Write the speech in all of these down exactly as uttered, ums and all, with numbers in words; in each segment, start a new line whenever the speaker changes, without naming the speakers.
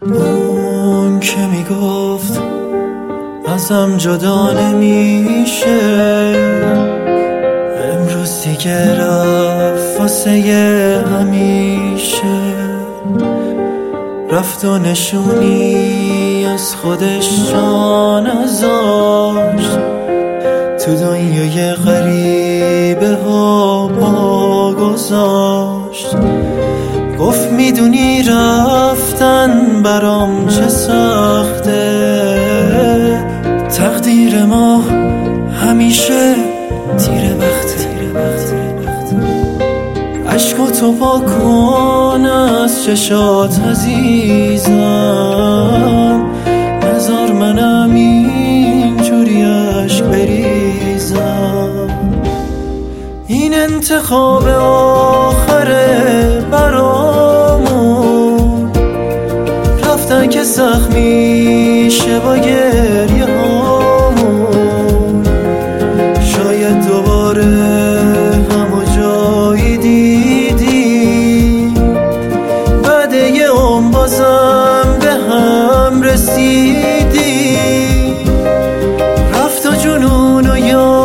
اون که میگفت ازم جدا نمیشه، امروز دیگه رفت واسه همیشه. رفت و نشونی از خودش جا نذاشت، تو دنیای غریبه ها پا گذاشت. گفت میدونی رفتن برام چه سخته، تقدیر ما همیشه تیره وقته. عشقو تو پاک کن از چشات عزیزم، نذار منم اینجوری عشق بریزم. این انتخاب آخره برامون، رفتن که سخت میشه با گریه هامون. شاید دوباره همو جایی دیدی، بعد یه عمر بازم به هم رسیدی. رفت و جنون و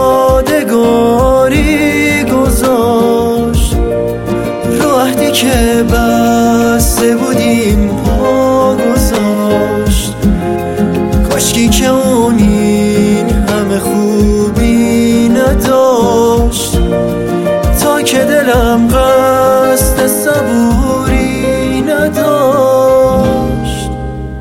یادگاری گذاشت، رو عهدی که بسته بودیم پا گذاشت. کاشکی که اون این همه خوبی نداشت، تا که دلم قصد صبوری نداشت.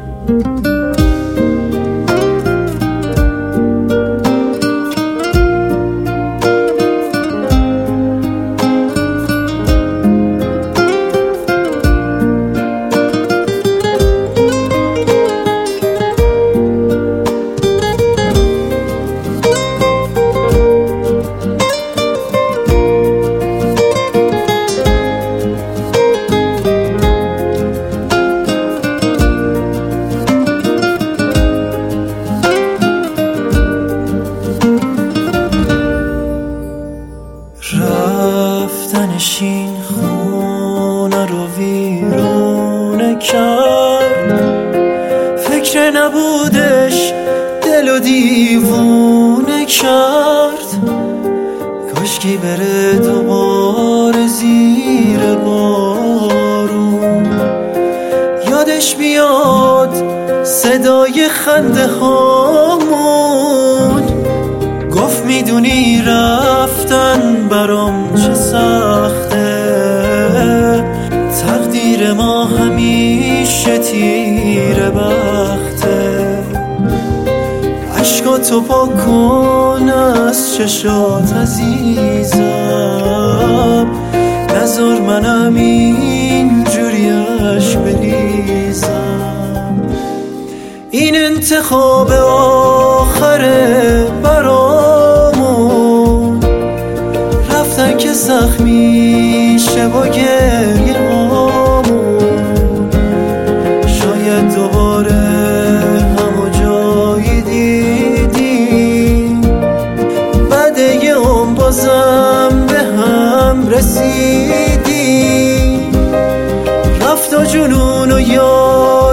رفتنش این خونه رو ویرونه کرد، فکر نبودش دل و دیوونه کرد. کاشکی بره دوباره زیر بارون، یادش بیاد صدای خنده هامون. گفت میدونی رفتن برام چه سخته، تقدیر ما همیشه تیره بخته. عشقا تو پاک کن از چشات عزیزم، نذار منم اینجوری عشق بریزم. این انتخاب آخره برامون، رفتن که سخت میشه با گریه هامون. شاید دوباره همو جایی دیدیم، بعد یه عمر بازم به هم رسیدیم. رفت و جنون و یاد